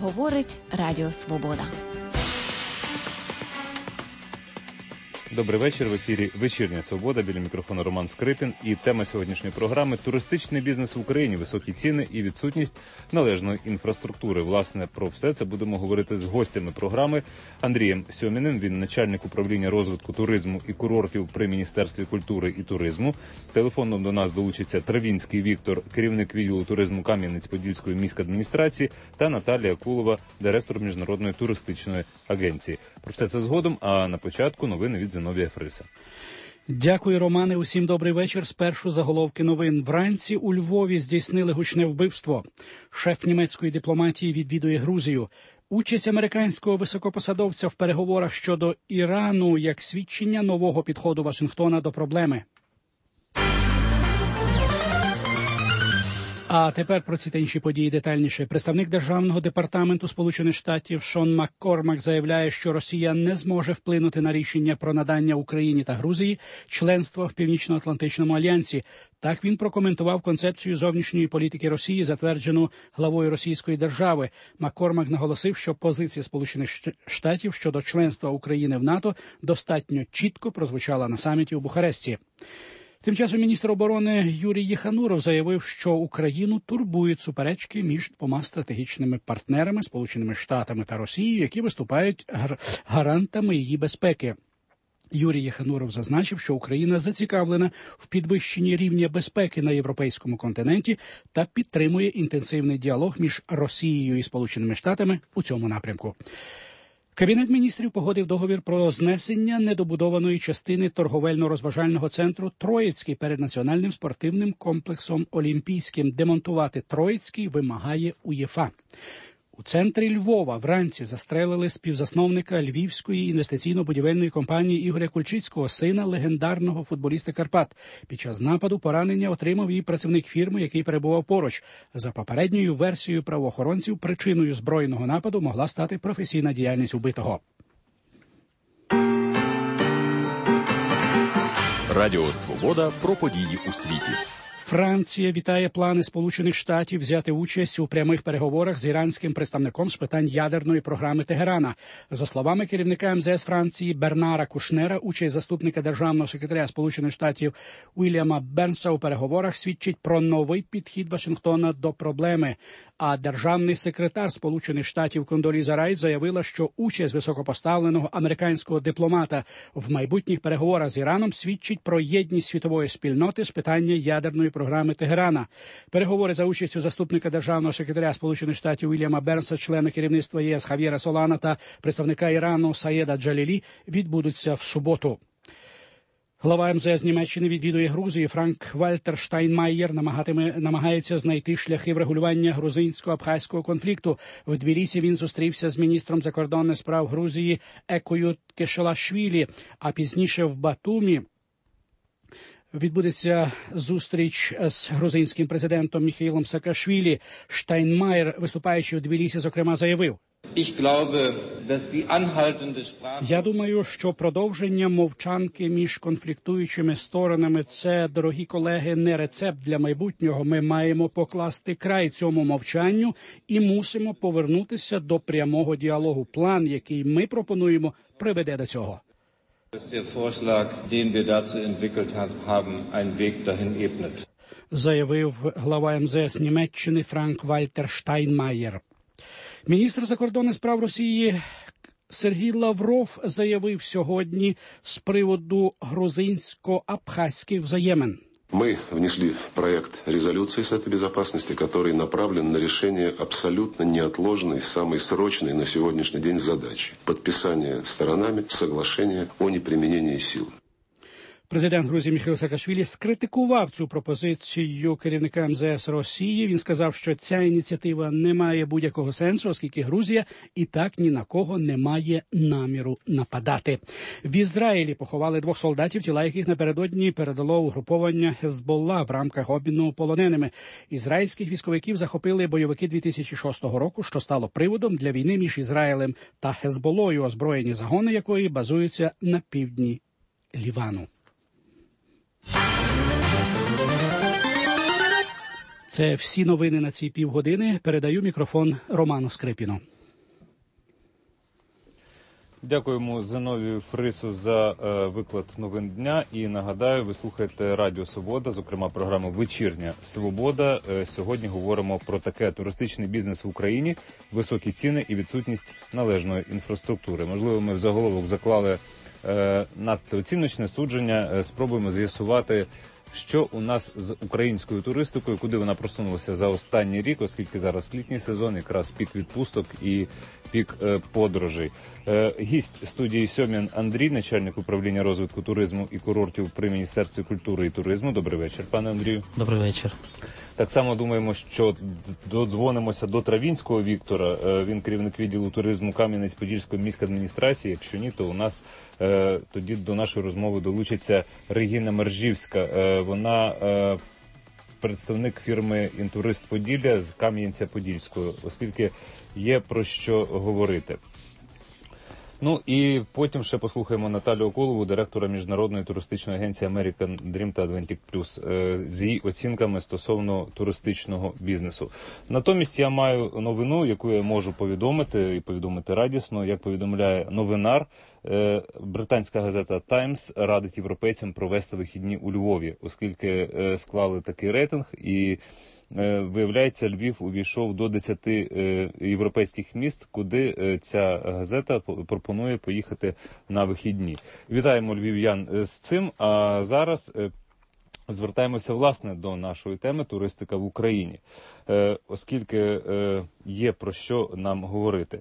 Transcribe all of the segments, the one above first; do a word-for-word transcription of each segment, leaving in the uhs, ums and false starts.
говорить Радіо Свобода. Добрий вечір. В ефірі «Вечірня Свобода». Біля мікрофону Роман Скрипін. І тема сьогоднішньої програми – туристичний бізнес в Україні, високі ціни і відсутність належної інфраструктури. Власне, про все це будемо говорити з гостями програми. Андрієм Сьоміним, він начальник управління розвитку туризму і курортів при Міністерстві культури і туризму. Телефоном до нас долучиться Травінський Віктор, керівник відділу туризму Кам'янець-Подільської міськадміністрації, та Наталія Кулова, директор Міжнародної туристичної агенції. Про все це згодом, а на початку новини від Зиновія Фриса. Дякую, Романе. Усім добрий вечір. Спершу заголовки новин. Вранці у Львові здійснили гучне вбивство. Шеф німецької дипломатії відвідує Грузію. Участь американського високопосадовця в переговорах щодо Ірану як свідчення нового підходу Вашингтона до проблеми. А тепер про ці та інші події детальніше. Представник Державного департаменту Сполучених Штатів Шон Маккормак заявляє, що Росія не зможе вплинути на рішення про надання Україні та Грузії членства в Північно-Атлантичному альянсі. Так він прокоментував концепцію зовнішньої політики Росії, затверджену главою Російської держави. Маккормак наголосив, що позиція Сполучених Штатів щодо членства України в НАТО достатньо чітко прозвучала на саміті у Бухаресті. Тим часом міністр оборони Юрій Єхануров заявив, що Україну турбують суперечки між двома стратегічними партнерами – Сполученими Штатами та Росією, які виступають гарантами її безпеки. Юрій Єхануров зазначив, що Україна зацікавлена в підвищенні рівня безпеки на європейському континенті та підтримує інтенсивний діалог між Росією і Сполученими Штатами у цьому напрямку. Кабінет міністрів погодив договір про знесення недобудованої частини торговельно-розважального центру «Троїцький» перед національним спортивним комплексом «Олімпійським». Демонтувати «Троїцький» вимагає УЄФА. У центрі Львова вранці застрелили співзасновника Львівської інвестиційно-будівельної компанії Ігоря Кульчицького, сина легендарного футболіста Карпат. Під час нападу поранення отримав і працівник фірми, який перебував поруч. За попередньою версією правоохоронців, причиною збройного нападу могла стати професійна діяльність убитого. Радіо Свобода про події у світі. Франція вітає плани Сполучених Штатів взяти участь у прямих переговорах з іранським представником з питань ядерної програми Тегерана. За словами керівника ем зе ес Франції Бернара Кушнера, участь заступника державного секретаря Сполучених Штатів Уільяма Бернса у переговорах свідчить про новий підхід Вашингтона до проблеми. А державний секретар Сполучених Штатів Кондоліза Райс заявила, що участь високопоставленого американського дипломата в майбутніх переговорах з Іраном свідчить про єдність світової спільноти з питання ядерної програми Тегерана. Переговори за участю заступника державного секретаря Сполучених Штатів Уільяма Бернса, члена керівництва ЄС Хав'єра Солана та представника Ірану Саєда Джалілі відбудуться в суботу. Глава ем зе ес Німеччини відвідує Грузію. Франк-Вальтер Штайнмаєр намагатиме, намагається знайти шляхи врегулювання грузинсько-абхазького конфлікту. В Тбілісі він зустрівся з міністром закордонних справ Грузії Екою Кешелашвілі, а пізніше в Батумі відбудеться зустріч з грузинським президентом Міхаїлом Саакашвілі. Штайнмаєр, виступаючи в Тбілісі, зокрема, заявив: «Я думаю, що продовження мовчанки між конфліктуючими сторонами – це, дорогі колеги, не рецепт для майбутнього. Ми маємо покласти край цьому мовчанню і мусимо повернутися до прямого діалогу. План, який ми пропонуємо, приведе до цього». Заявив глава ем зе ес Німеччини Франк-Вальтер Штайнмаєр. Міністр закордонних справ Росії Сергій Лавров заявив сьогодні з приводу грузинсько-абхазьких взаємин. Мы внесли проект резолюции Совета Безопасности, который направлен на решение абсолютно неотложной, самой срочной на сегодняшний день задачи – подписание сторонами соглашения о неприменении сил. Президент Грузії Міхаїл Саакашвілі скритикував цю пропозицію керівника ем зе ес Росії. Він сказав, що ця ініціатива не має будь-якого сенсу, оскільки Грузія і так ні на кого не має наміру нападати. В Ізраїлі поховали двох солдатів, тіла яких напередодні передало угруповання Хезболла в рамках обміну полоненими. Ізраїльських військовиків захопили бойовики дві тисячі шостого року, що стало приводом для війни між Ізраїлем та Хезболлою, озброєні загони якої базуються на півдні Лівану. Це всі новини на ці півгодини. Передаю мікрофон Роману Скрипіну. Дякуємо Зиновію Фрису за е, виклад новин дня. І нагадаю, ви слухаєте Радіо Свобода, зокрема програму «Вечірня Свобода». Е, сьогодні говоримо про таке: туристичний бізнес в Україні, високі ціни і відсутність належної інфраструктури. Можливо, ми в заголовок заклали е, надто оціночне судження. Е, спробуємо з'ясувати, що у нас з українською туристикою, куди вона просунулася за останній рік, оскільки зараз літній сезон, якраз пік відпусток і пік е, подорожей. Е, гість студії Сьомін Андрій, начальник управління розвитку туризму і курортів при Міністерстві культури і туризму. Добрий вечір, пане Андрію. Добрий вечір. Так само думаємо, що додзвонимося до Травінського Віктора. Е, він керівник відділу туризму Кам'янець-Подільської міської адміністрації. Якщо ні, то у нас е, тоді до нашої розмови долучиться Регіна Мержівська. Е, вона е, представник фірми «Інтурист Поділля» з Кам'янця-Подільського, оскільки є про що говорити. Ну і потім ще послухаємо Наталю Околову, директора міжнародної туристичної агенції American Dream та Adventic Plus, з її оцінками стосовно туристичного бізнесу. Натомість я маю новину, яку я можу повідомити, і повідомити радісно. Як повідомляє новинар, британська газета «Таймс» радить європейцям провести вихідні у Львові, оскільки склали такий рейтинг, і виявляється, Львів увійшов до десяти європейських міст, куди ця газета пропонує поїхати на вихідні. Вітаємо львів'ян з цим, а зараз звертаємося, власне, до нашої теми «Туристика в Україні», оскільки є про що нам говорити.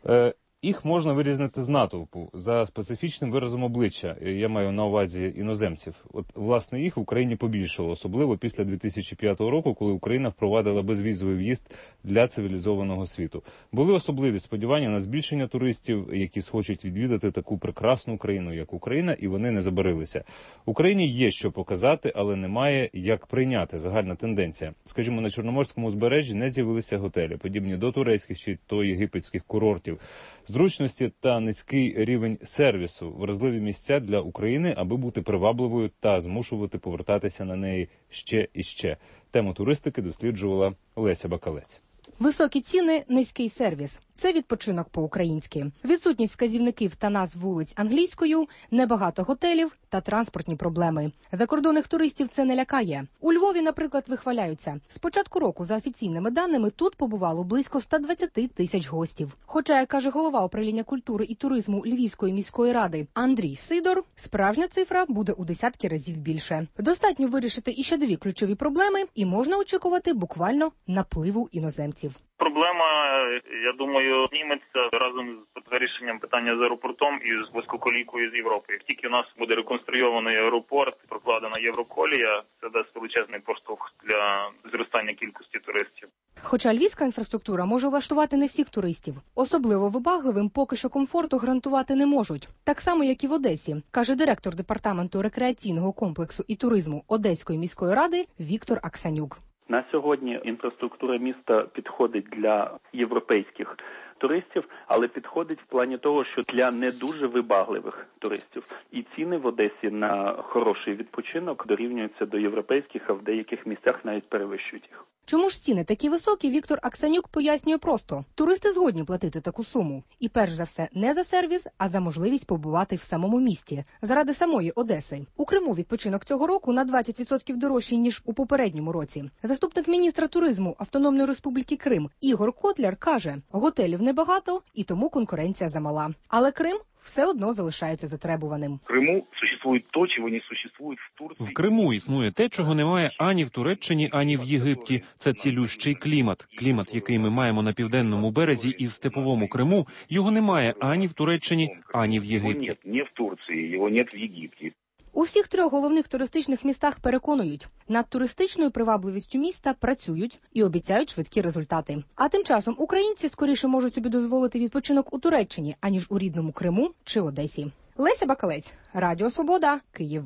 Їх можна вирізнити з натовпу за специфічним виразом обличчя. Я маю на увазі іноземців. От, власне, їх в Україні побільшало, особливо після дві тисячі п'ятого року, коли Україна впровадила безвізовий в'їзд для цивілізованого світу. Були особливі сподівання на збільшення туристів, які схочуть відвідати таку прекрасну країну, як Україна, і вони не забарилися. Україні є що показати, але немає як прийняти. Загальна тенденція. Скажімо, на Чорноморському узбережжі не з'явилися готелі, подібні до турецьких чи то єгипетських курортів. Зручності та низький рівень сервісу – вразливі місця для України, аби бути привабливою та змушувати повертатися на неї ще і ще. Тему туристики досліджувала Леся Бакалець. Високі ціни, низький сервіс – це відпочинок по-українськи. Відсутність вказівників та назв вулиць англійською, небагато готелів та транспортні проблеми. Закордонних туристів це не лякає. У Львові, наприклад, вихваляються. З початку року, за офіційними даними, тут побувало близько сто двадцять тисяч гостів. Хоча, як каже голова управління культури і туризму Львівської міської ради Андрій Сидор, справжня цифра буде у десятки разів більше. Достатньо вирішити іще дві ключові проблеми, і можна очікувати буквально напливу іноземців. Проблема, я думаю, зніметься разом з вирішенням питання з аеропортом і з вузькоколійкою з Європи. Як тільки у нас буде реконструйований аеропорт, прокладена євроколія, це дасть величезний поштовх для зростання кількості туристів. Хоча львівська інфраструктура може влаштувати не всіх туристів. Особливо вибагливим поки що комфорту гарантувати не можуть. Так само, як і в Одесі, каже директор департаменту рекреаційного комплексу і туризму Одеської міської ради Віктор Аксанюк. На сьогодні інфраструктура міста підходить для європейських туристів, але підходить в плані того, що для не дуже вибагливих туристів. І ціни в Одесі на хороший відпочинок дорівнюються до європейських, а в деяких місцях навіть перевищують їх. Чому ж ціни такі високі, Віктор Аксанюк пояснює просто. Туристи згодні платити таку суму. І перш за все не за сервіс, а за можливість побувати в самому місті. Заради самої Одеси. У Криму відпочинок цього року на двадцять відсотків дорожчий, ніж у попередньому році. Заступник міністра туризму Автономної Республіки Крим Ігор Котляр каже, готелів небагато і тому конкуренція замала. Але Крим все одно залишається затребуваним. В Криму существує то, чого не существує в Турції. В Криму існує те, чого немає ані в Туреччині, ані в Єгипті. Це цілющий клімат. Клімат, який ми маємо на південному березі і в степовому Криму, його немає ані в Туреччині, ані в Єгипті. Його немає в Турції, його немає в Єгипті. У всіх трьох головних туристичних містах переконують, над туристичною привабливістю міста працюють і обіцяють швидкі результати. А тим часом українці скоріше можуть собі дозволити відпочинок у Туреччині, аніж у рідному Криму чи Одесі. Леся Бакалець, Радіо Свобода, Київ.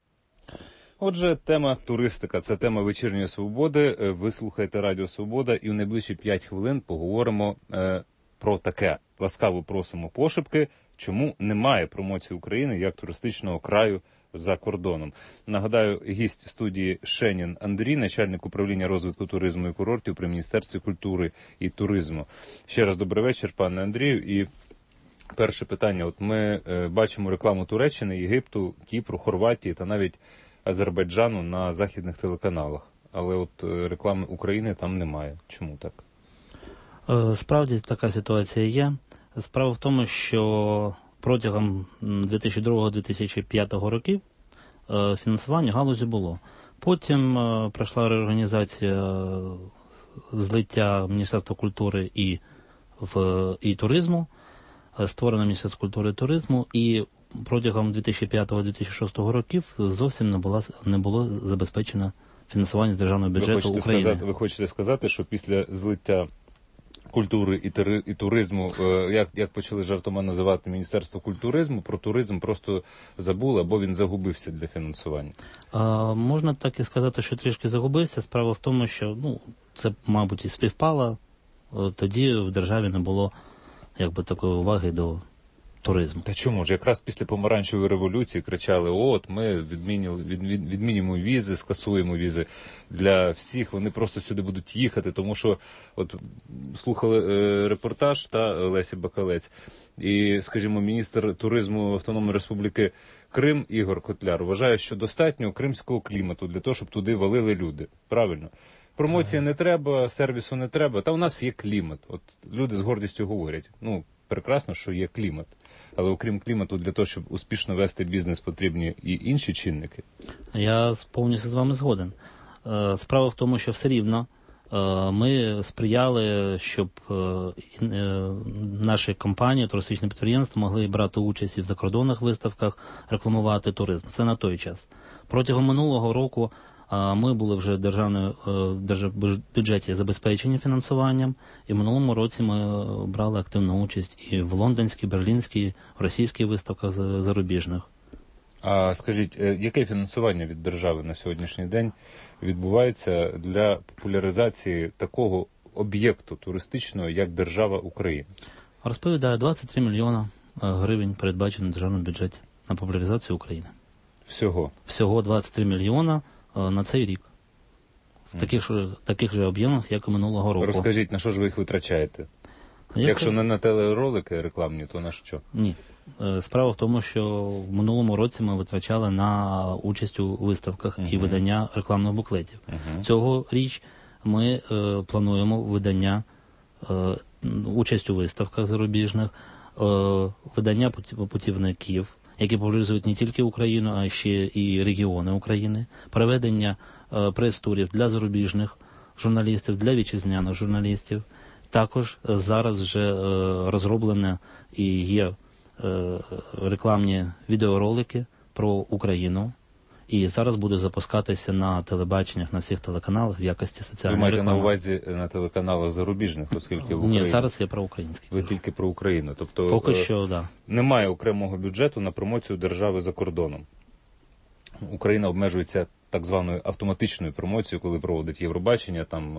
Отже, тема туристика – це тема «Вечірньої Свободи». Ви слухаєте Радіо Свобода і в найближчі п'ять хвилин поговоримо е, про таке. Ласкаво просимо пошепки, чому немає промоції України як туристичного краю за кордоном. Нагадаю, гість студії Шенін Андрій, начальник управління розвитку туризму і курортів при Міністерстві культури і туризму. Ще раз добрий вечір, пане Андрію. І Перше питання. От ми е, бачимо рекламу Туреччини, Єгипту, Кіпру, Хорватії та навіть Азербайджану на західних телеканалах. Але от е, реклами України там немає. Чому так? Е, справді така ситуація є. Справа в тому, що протягом дві тисячі другого - дві тисячі п'ятого років е, фінансування галузі було. Потім е, пройшла реорганізація злиття Міністерства культури і, в, і туризму, створено Міністерство культури і туризму, і протягом дві тисячі п'ятого - дві тисячі шостого років зовсім не було, не було забезпечено фінансування з державного бюджету ви України. Сказати, ви хочете сказати, що після злиття культури і, тери, і туризму, як, як почали жартома називати Міністерство культуризму, про туризм просто забули, або він загубився для фінансування? А, можна так і сказати, що трішки загубився. Справа в тому, що ну, це, мабуть, і співпало. Тоді в державі не було якби такої уваги до туризму. Та чому ж? Якраз після помаранчевої революції кричали, от, ми відмінюємо, від, від, відмінюємо візи, скасуємо візи для всіх, вони просто сюди будуть їхати, тому що от слухали е, репортаж та Лесі Бакалець, і, скажімо, міністр туризму Автономної Республіки Крим Ігор Котляр вважає, що достатньо кримського клімату для того, щоб туди валили люди. Правильно? Промоції не треба, сервісу не треба, та у нас є клімат. От люди з гордістю говорять, ну, прекрасно, що є клімат. Але окрім клімату, для того, щоб успішно вести бізнес, потрібні і інші чинники. Я повністю з вами згоден. Справа в тому, що все рівно ми сприяли, щоб наші компанії, туристичні підприємства могли брати участь і в закордонних виставках, рекламувати туризм. Це на той час. Протягом минулого року ми були вже в державному бюджеті забезпечені фінансуванням, і в минулому році ми брали активну участь і в лондонській, берлінській, російській виставках зарубіжних. А скажіть, яке фінансування від держави на сьогоднішній день відбувається для популяризації такого об'єкту туристичного, як держава України? Розповідаю, двадцять три мільйона гривень передбачено в державному бюджеті на популяризацію України. Всього? Всього двадцять три мільйона на цей рік. В таких ж, таких же об'ємах, як і минулого року. Розкажіть, на що ж ви їх витрачаєте? Як Якщо не на телеролики рекламні, то на що? Ні. Справа в тому, що в минулому році ми витрачали на участь у виставках uh-huh. і видання рекламних буклетів. Uh-huh. Цього річ ми е, плануємо видання, е, участь у виставках зарубіжних, е, видання путівників, які популяризують не тільки Україну, а ще і регіони України, проведення е, прес-турів для зарубіжних журналістів, для вітчизняних журналістів. Також е, зараз вже е, розроблені і є е, рекламні відеоролики про Україну. І зараз буде запускатися на телебаченнях, на всіх телеканалах в якості соціальної реклами. Ви маєте на увазі на телеканалах зарубіжних, оскільки в Україні... Ні, зараз я про український. Ви тільки про Україну. Тобто поки що, да. Немає окремого бюджету на промоцію держави за кордоном. Україна обмежується так званою автоматичною промоцією, коли проводить Євробачення, там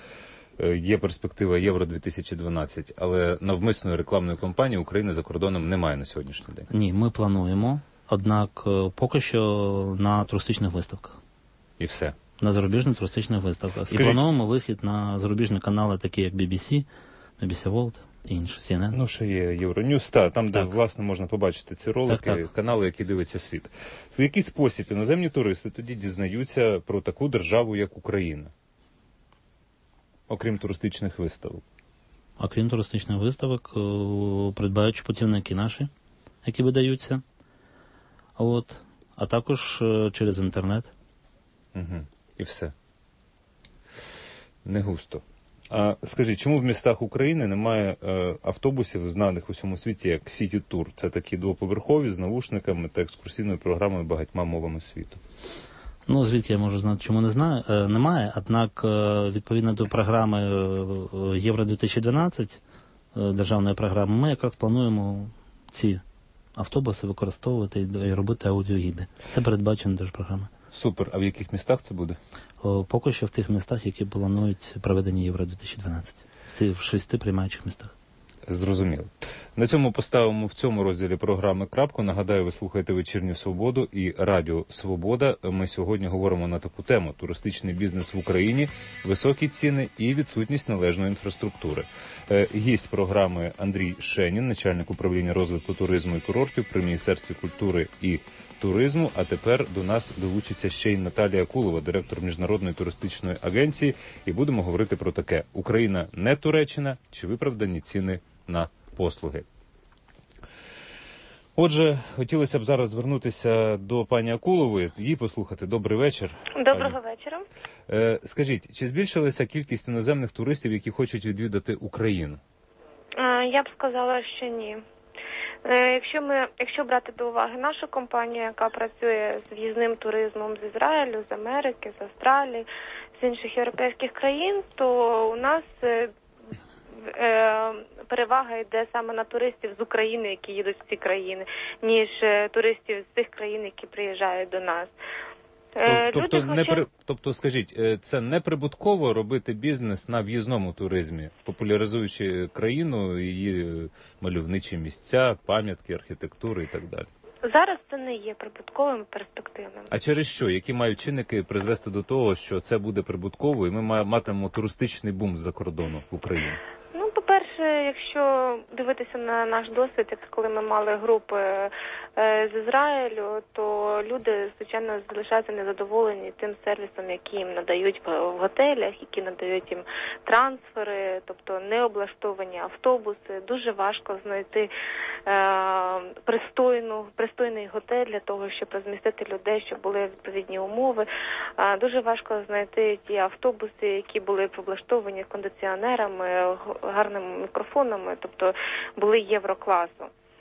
е, є перспектива Євро дві тисячі дванадцять, але навмисної рекламної кампанії України за кордоном немає на сьогоднішній день. Ні, ми плануємо. Однак поки що на туристичних виставках. І все? На зарубіжних туристичних виставках. Скажіть... І плануємо вихід на зарубіжні канали, такі як бі бі сі, бі бі сі World і інші, Сі Ен Ен. Ну, ще є Євроньюз, та, там, де, так. власне, можна побачити ці ролики, так, так. канали, які дивиться світ. В який спосіб іноземні туристи тоді дізнаються про таку державу, як Україна? Окрім туристичних виставок. Окрім туристичних виставок, придбаючи путівники наші, які видаються. От, а також е, через інтернет. Угу. І все. Не густо. А скажіть, чому в містах України немає е, автобусів, знаних у всьому світі, як City Tour? Це такі двоповерхові з навушниками та екскурсійною програмою багатьма мовами світу. Ну, звідки я можу знати, чому не знаю? Е, немає, однак, е, відповідно до програми е, Євро дві тисячі дванадцять, е, державної програми, ми якраз плануємо ці автобуси використовувати і робити аудіогіди. Це передбачено держпрограми. Супер. А в яких містах це буде? О, поки що в тих містах, які планують проведення Євро дві тисячі дванадцять. В шести приймаючих містах. Зрозуміло. На цьому поставимо в цьому розділі програми крапку. Нагадаю, ви слухаєте «Вечірню Свободу» і Радіо Свобода. Ми сьогодні говоримо на таку тему – туристичний бізнес в Україні, високі ціни і відсутність належної інфраструктури. Гість програми Андрій Шенін, начальник управління розвитку туризму і курортів при Міністерстві культури і туризму. А тепер до нас долучиться ще й Наталія Кулова, директор Міжнародної туристичної агенції. І будемо говорити про таке – Україна не Туреччина, чи виправдані ціни на послуги. Отже, хотілося б зараз звернутися до пані Акулової, її послухати. Добрий вечір. Доброго пані. вечора. Е, скажіть, чи збільшилася кількість іноземних туристів, які хочуть відвідати Україну? Я б сказала, що ні. Якщо ми, якщо брати до уваги нашу компанію, яка працює з в'їзним туризмом з Ізраїлю, з Америки, з Австралії, з інших європейських країн, то у нас перевага йде саме на туристів з України, які їдуть в ці країни, ніж туристів з тих країн, які приїжджають до нас. Тобто, Люди не хочуть... при... тобто, скажіть, це не прибутково робити бізнес на в'їзному туризмі, популяризуючи країну, її мальовничі місця, пам'ятки, архітектури і так далі? Зараз це не є прибутковим і перспективним. А через що? Які мають чинники призвести до того, що це буде прибутково і ми матимемо туристичний бум з-за кордону в Україні? Ну, по-перше, якщо дивитися на наш досвід, як коли ми мали групи е, з Ізраїлю, то люди, звичайно, залишаються незадоволені тим сервісом, який їм надають в, в готелях, які надають їм трансфери, тобто необлаштовані автобуси. Дуже важко знайти е, пристойну, пристойний готель для того, щоб розмістити людей, щоб були відповідні умови. Е, дуже важко знайти ті автобуси, які були облаштовані кондиціонерами, гарними мікрофонами, тобто були єврокласу.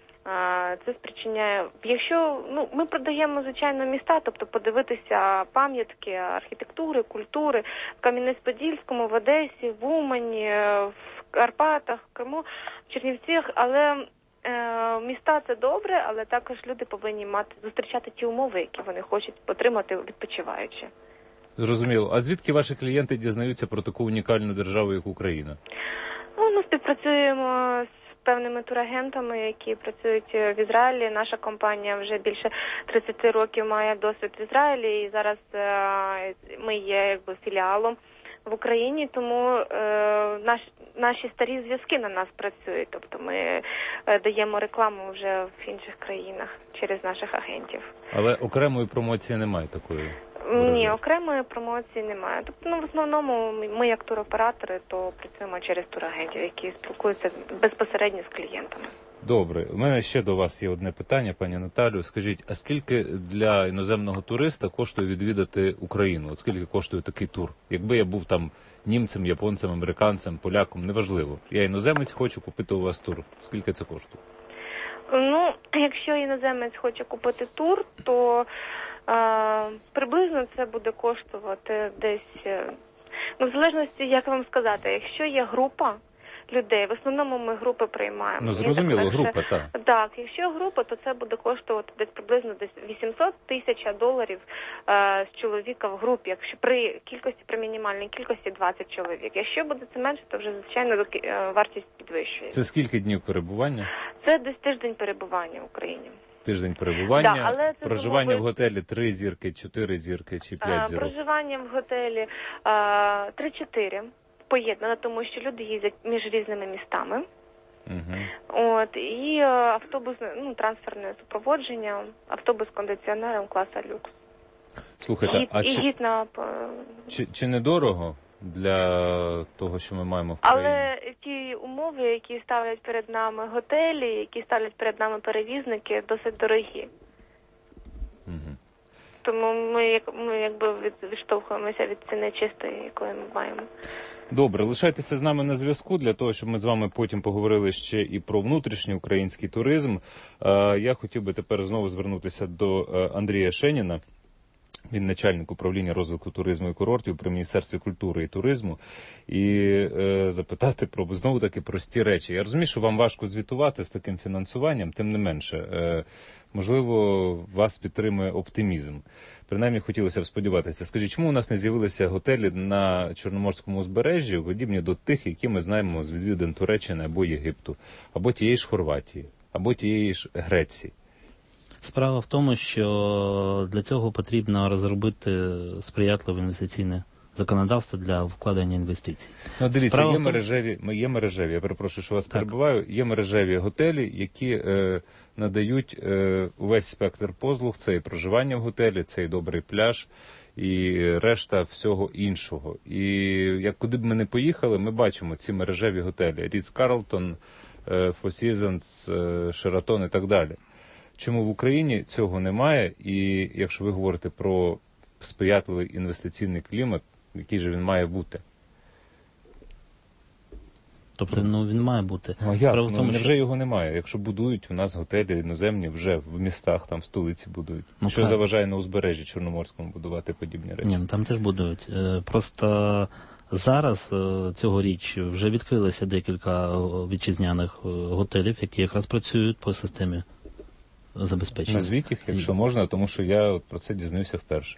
Це спричиняє, якщо, ну, ми продаємо, звичайно, міста, тобто подивитися пам'ятки архітектури, культури в Кам'янець-Подільському, в Одесі, в Умані, в Карпатах, в Криму, в Чернівцях, але е, міста це добре, але також люди повинні мати, зустрічати ті умови, які вони хочуть отримати відпочиваючи. Зрозуміло. А звідки ваші клієнти дізнаються про таку унікальну державу, як Україна? Ну, ми співпрацюємо з певними турагентами, які працюють в Ізраїлі. Наша компанія вже більше тридцять років має досвід в Ізраїлі, і зараз е, ми є якби філіалом в Україні, тому е, наш, наші старі зв'язки на нас працюють. Тобто ми е, даємо рекламу вже в інших країнах через наших агентів. Але окремої промоції немає такої? Ні, окремої промоції немає. Тобто, ну, в основному ми, як туроператори, то працюємо через турагентів, які спілкуються безпосередньо з клієнтами. Добре. У мене ще до вас є одне питання, пані Наталю. Скажіть, а скільки для іноземного туриста коштує відвідати Україну? От скільки коштує такий тур? Якби я був там німцем, японцем, американцем, поляком, неважливо. Я іноземець, хочу купити у вас тур. Скільки це коштує? Ну, якщо іноземець хоче купити тур, то А, приблизно це буде коштувати десь, ну, в залежності, як вам сказати, якщо є група людей, в основному ми групи приймаємо. Ну, зрозуміло, так, група, так. Так, якщо група, то це буде коштувати десь приблизно десь вісімсот тисяч доларів е, з чоловіка в групі, якщо при кількості, при мінімальній кількості двадцять чоловік. Якщо буде це менше, то вже, звичайно, е, вартість підвищується. Це скільки днів перебування? Це десь тиждень перебування в Україні. Тиждень перебування, да, але проживання зумови... в готелі три зірки, чотири зірки чи п'ять зірок? Проживання в готелі три-чотири поєднано, тому що люди їздять між різними містами. Угу. От, і автобусне, ну, трансферне супроводження, автобус з кондиціонером класа люкс. Слухайте, і, а і чи, гід на... чи, чи недорого для того, що ми маємо в країні? Але ті умови, які ставлять перед нами готелі, які ставлять перед нами перевізники, досить дорогі. Угу. Тому ми, ми якби відштовхуємося від ціни чистої, якої ми маємо. Добре, лишайтеся з нами на зв'язку, для того, щоб ми з вами потім поговорили ще і про внутрішній український туризм. Я хотів би тепер знову звернутися до Андрія Шеніна. Він начальник управління розвитку туризму і курортів при Міністерстві культури і туризму, і е, запитати про, знову-таки, прості речі. Я розумію, що вам важко звітувати з таким фінансуванням, тим не менше. Е, можливо, вас підтримує оптимізм. Принаймні, хотілося б сподіватися. Скажіть, чому у нас не з'явилися готелі на Чорноморському узбережжі, подібні до тих, які ми знаємо з відвідин Туреччини або Єгипту, або тієї ж Хорватії, або тієї ж Греції? Справа в тому, що для цього потрібно розробити сприятливе інвестиційне законодавство для вкладення інвестицій. Ну, дивіться, Справа є в тому... мережеві, є мережеві, я перепрошую, що вас так. перебиваю, є мережеві готелі, які е, надають е, увесь спектр послуг, це і проживання в готелі, це і добрий пляж, і решта всього іншого. І як куди б ми не поїхали, ми бачимо ці мережеві готелі, Рітц-Карлтон, е, Four Seasons, е, Шератон і так далі. Чому в Україні цього немає, і якщо ви говорите про сприятливий інвестиційний клімат, який же він має бути? Тобто, ну, він має бути. Ну, а як? Ну, тому, невже що... його немає? Якщо будують у нас готелі іноземні, вже в містах, там, в столиці будують. Ну, що так. заважає на узбережжі Чорноморському будувати подібні речі? Ні, ну, там теж будують. Просто зараз, цьогоріч, вже відкрилося декілька вітчизняних готелів, які якраз працюють по системі забезпечення. Назвіть їх, якщо можна, тому що я от про це дізнався вперше.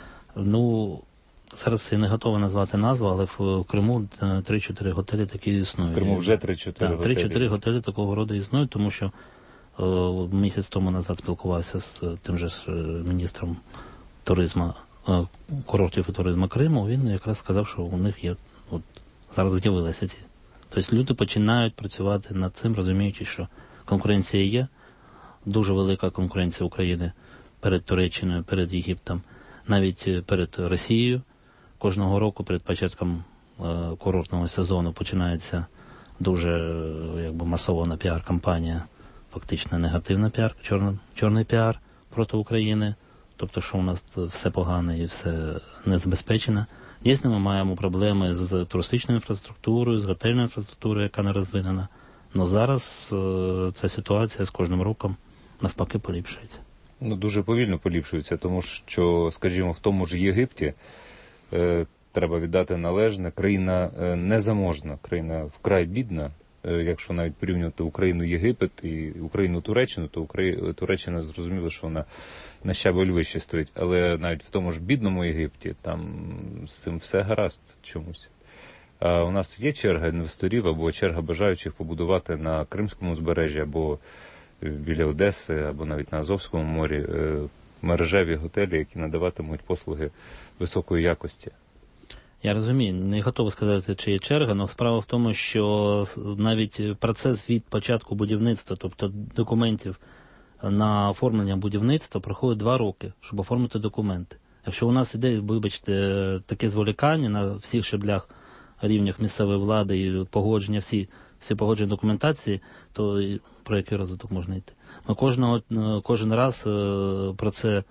Ну, зараз я не готовий назвати назву, але в Криму три-чотири готелі такі існують. В Криму вже три-чотири так, готелі? три-чотири готелі такого роду існують, тому що о, місяць тому назад спілкувався з тим же з міністром туризму, курортів і туризму Криму. Він якраз сказав, що у них є, от, зараз з'явилися ці. Тобто люди починають працювати над цим, розуміючи, що конкуренція є, дуже велика конкуренція України перед Туреччиною, перед Єгиптом, навіть перед Росією. Кожного року перед початком е, курортного сезону починається дуже е, якби масована піар-кампанія, фактично негативна піар, чорний, чорний піар проти України, тобто, що у нас все погане і все незабезпечено. Дійсно, ми маємо проблеми з туристичною інфраструктурою, з готельною інфраструктурою, яка не розвинена. Але зараз е, ця ситуація з кожним роком навпаки поліпшується. Ну, дуже повільно поліпшується, тому що, скажімо, в тому ж Єгипті е, треба віддати належне, країна е, незаможна, країна вкрай бідна. Е, якщо навіть порівнювати Україну-Єгипет і Україну-Туреччину, то Украї... Туреччина, зрозуміло, що вона на щабель вище стоїть. Але навіть в тому ж бідному Єгипті, там з цим все гаразд чомусь. А у нас є черга інвесторів або черга бажаючих побудувати на Кримському узбережжі або біля Одеси, або навіть на Азовському морі, мережеві готелі, які надаватимуть послуги високої якості. Я розумію, не готовий сказати, чи є черга, але справа в тому, що навіть процес від початку будівництва, тобто документів на оформлення будівництва, проходить два роки, щоб оформити документи. Якщо у нас іде, вибачте, таке зволікання на всіх щаблях, рівнях місцевої влади і погодження всі, всі погоджені документації, то про який розвиток можна йти? Ми кожного, кожен раз про це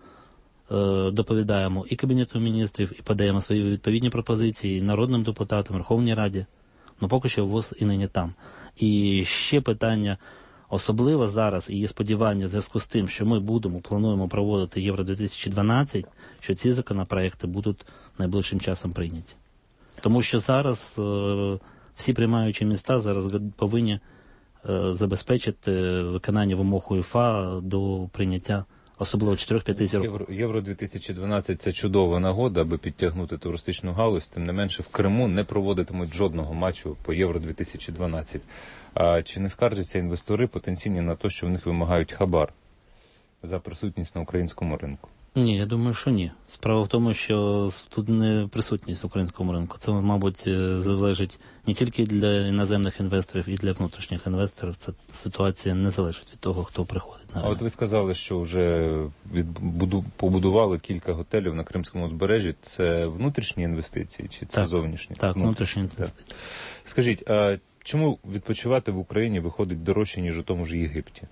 доповідаємо і Кабінету міністрів, і подаємо свої відповідні пропозиції і народним депутатам, Верховній Раді. Ну поки що ВОЗ і нині там. І ще питання, особливо зараз, і є сподівання в зв'язку з тим, що ми будемо, плануємо проводити Євро дві тисячі дванадцять, що ці законопроекти будуть найближчим часом прийняті. Тому що зараз е, всі приймаючі міста зараз повинні е, забезпечити виконання вимог УЄФА до прийняття особливо чотири-п'ять років. Євро, Євро дві тисячі дванадцять – це чудова нагода, аби підтягнути туристичну галузь. Тим не менше, в Криму не проводитимуть жодного матчу по Євро дві тисячі дванадцять. А чи не скаржаться інвестори потенційні на те, що в них вимагають хабар за присутність на українському ринку? Ні, я думаю, що ні. Справа в тому, що тут не присутність в українському ринку. Це, мабуть, залежить не тільки для іноземних інвесторів, і для внутрішніх інвесторів. Ця ситуація не залежить від того, хто приходить на ринок. А от ви сказали, що вже відбуду, побудували кілька готелів на Кримському узбережжі. Це внутрішні інвестиції чи це так, зовнішні? Так, внутрішні інвестиції. Так. Скажіть, а чому відпочивати в Україні виходить дорожче, ніж у тому ж Єгипті?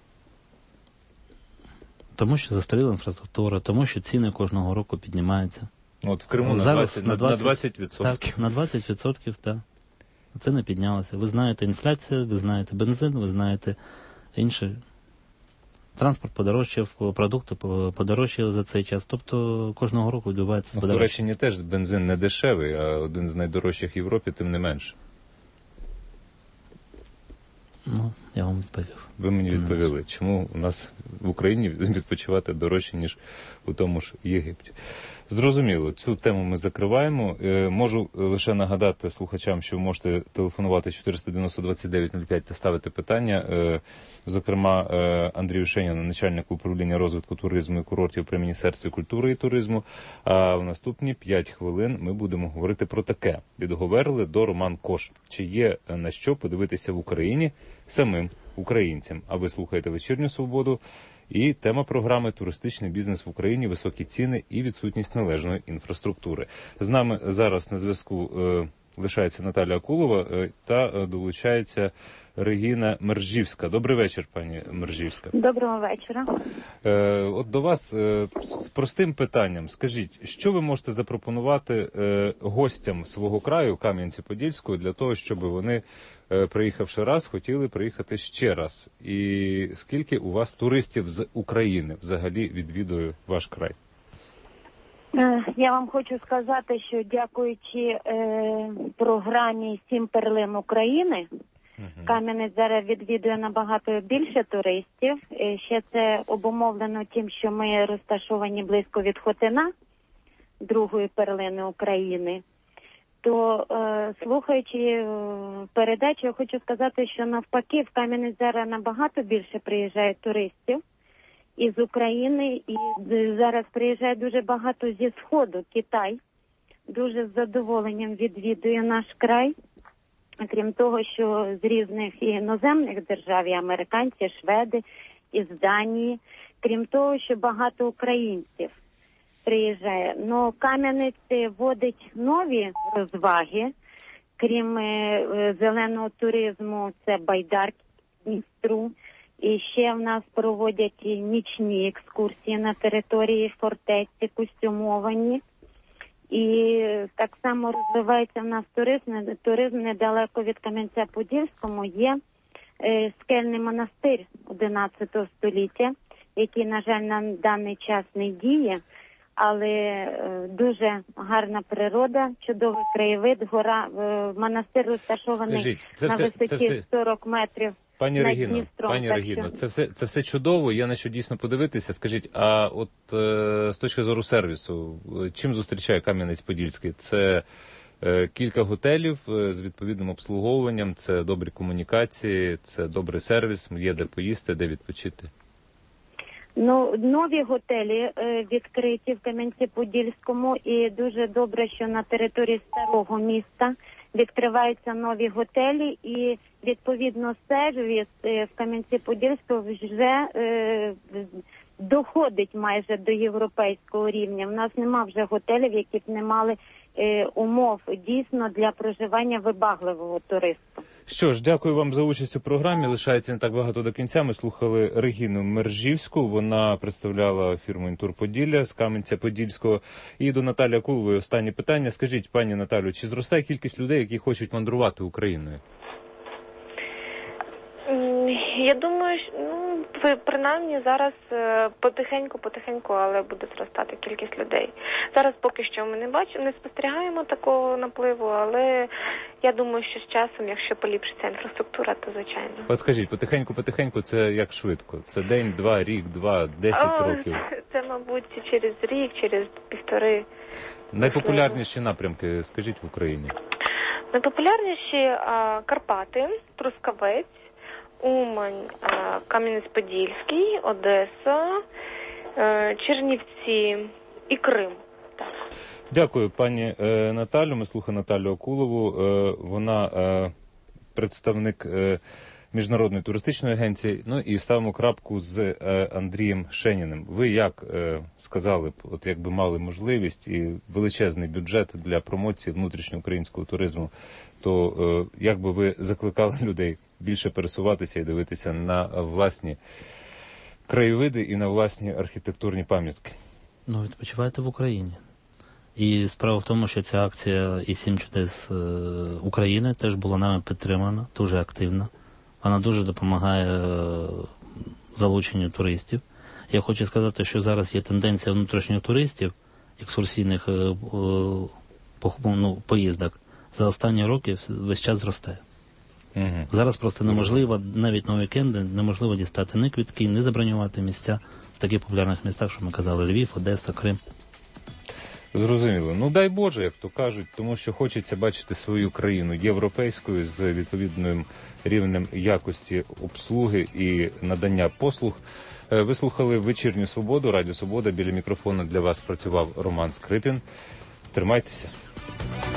Тому що застаріла інфраструктура, тому що ціни кожного року піднімаються. От в Криму зараз на двадцять відсотків. Так, на двадцять відсотків, так. Це не піднялося. Ви знаєте інфляція, ви знаєте бензин, ви знаєте інше. Транспорт подорожчав, продукти подорожчали за цей час. Тобто кожного року відбувається ну, подорожчання. В Туреччині теж бензин не дешевий, а один з найдорожчих в Європі, тим не менше. Ну, я вам відповів. Ви мені відповіли, чому у нас в Україні відпочивати дорожче, ніж у тому ж Єгипті. Зрозуміло, цю тему ми закриваємо. Е, можу лише нагадати слухачам, що ви можете телефонувати чотириста дев'яносто двадцять дев'ять нуль п'ять та ставити питання. Е, зокрема, е, Андрію Шеніну, начальнику управління розвитку туризму і курортів при Міністерстві культури і туризму. А в наступні п'ять хвилин ми будемо говорити про таке. Відговорили до Роман Кош. Чи є на що подивитися в Україні самим українцям? А ви слухаєте «Вечірню Свободу». І тема програми «Туристичний бізнес в Україні. Високі ціни і відсутність належної інфраструктури». З нами зараз на зв'язку е, лишається Наталя Акулова е, та е, долучається Регіна Мержівська. Добрий вечір, пані Мержівська. Доброго вечора. Е, от до вас е, з простим питанням. Скажіть, що ви можете запропонувати е, гостям свого краю, Кам'янці-Подільського, для того, щоб вони, е, приїхавши раз, хотіли приїхати ще раз? І скільки у вас туристів з України взагалі відвідує ваш край? Я вам хочу сказати, що дякуючи е, програмі «Сім перлин України», Uh-huh. Кам'янець зараз відвідує набагато більше туристів. Ще це обумовлено тим, що ми розташовані близько від Хотина, другої перлини України. То, е, слухаючи е, передачу, я хочу сказати, що навпаки в Кам'янець зараз набагато більше приїжджає туристів із України. І зараз приїжджає дуже багато зі Сходу, Китай. Дуже з задоволенням відвідує наш край. Крім того, що з різних і іноземних держав, і американці, шведи, із Данії. Крім того, що багато українців приїжджає. Но Кам'янець водить нові розваги. Крім е, зеленого туризму, це байдарки Дністру. І ще в нас проводять і нічні екскурсії на території фортеці, костюмовані. І так само розвивається в нас туризм. Туризм недалеко від Кам'янця-Подільського є е, скельний монастир одинадцятого століття, який, на жаль, на даний час не діє, але е, дуже гарна природа, чудовий краєвид, гора, е, монастир розташований Скажіть, на все, висоті все... сорок метрів. Пані Регіно, пані Регіно, це все це все чудово. Я на що дійсно подивитися. Скажіть, а от е, з точки зору сервісу, чим зустрічає Кам'янець-Подільський? Це е, кілька готелів е, з відповідним обслуговуванням, це добрі комунікації, це добрий сервіс, є де поїсти, де відпочити. Ну, нові готелі е, відкриті в Кам'янці-Подільському, і дуже добре, що на території старого міста відкриваються нові готелі, і відповідно сервіс е, в Кам'янці-Подільському вже е, доходить майже до європейського рівня. В нас нема вже готелів, які б не мали е, умов дійсно для проживання вибагливого туристу. Що ж, дякую вам за участь у програмі. Лишається не так багато до кінця. Ми слухали Регіну Мержівську. Вона представляла фірму «Інтур Поділля» з Кам'янця-Подільського. І до Наталі Акулової останнє питання. Скажіть, пані Наталю, чи зростає кількість людей, які хочуть мандрувати Україною? Я думаю, ну, принаймні зараз потихеньку-потихеньку, але буде зростати кількість людей. Зараз поки що ми не бачимо, не спостерігаємо такого напливу, але я думаю, що з часом, якщо поліпшиться інфраструктура, то звичайно. От скажіть, потихеньку-потихеньку це як швидко? Це день, два, рік, два, десять О, років? Це, мабуть, через рік, через півтори. Найпопулярніші напрямки, скажіть, в Україні? Найпопулярніші а, Карпати, Трускавець, Умань, Кам'янець-Подільський, Одеса, Чернівці і Крим. Так. Дякую, пані е, Наталю. Ми слухаємо Наталю Акулову. Е, вона е, представник е, Міжнародної туристичної агенції. Ну і ставимо крапку з е, Андрієм Шеніним. Ви як е, сказали б, от якби мали можливість і величезний бюджет для промоції внутрішньоукраїнського туризму, то е, як би ви закликали людей більше пересуватися і дивитися на власні краєвиди і на власні архітектурні пам'ятки? Ну, відпочивайте в Україні. І справа в тому, що ця акція «І сім чудес України» теж була нами підтримана, дуже активна. Вона дуже допомагає залученню туристів. Я хочу сказати, що зараз є тенденція внутрішніх туристів, екскурсійних е, по, ну, поїздок, за останні роки весь час зростає. Угу. Зараз просто неможливо, навіть на вікенди, неможливо дістати ні квитки, ні забронювати місця в таких популярних містах, що ми казали, Львів, Одеса, Крим. Зрозуміло. Ну, дай Боже, як то кажуть, тому що хочеться бачити свою країну європейською з відповідним рівнем якості обслуги і надання послуг. Ви слухали «Вечірню Свободу», Радіо Свобода. Біля мікрофону для вас працював Роман Скрипін. Тримайтеся.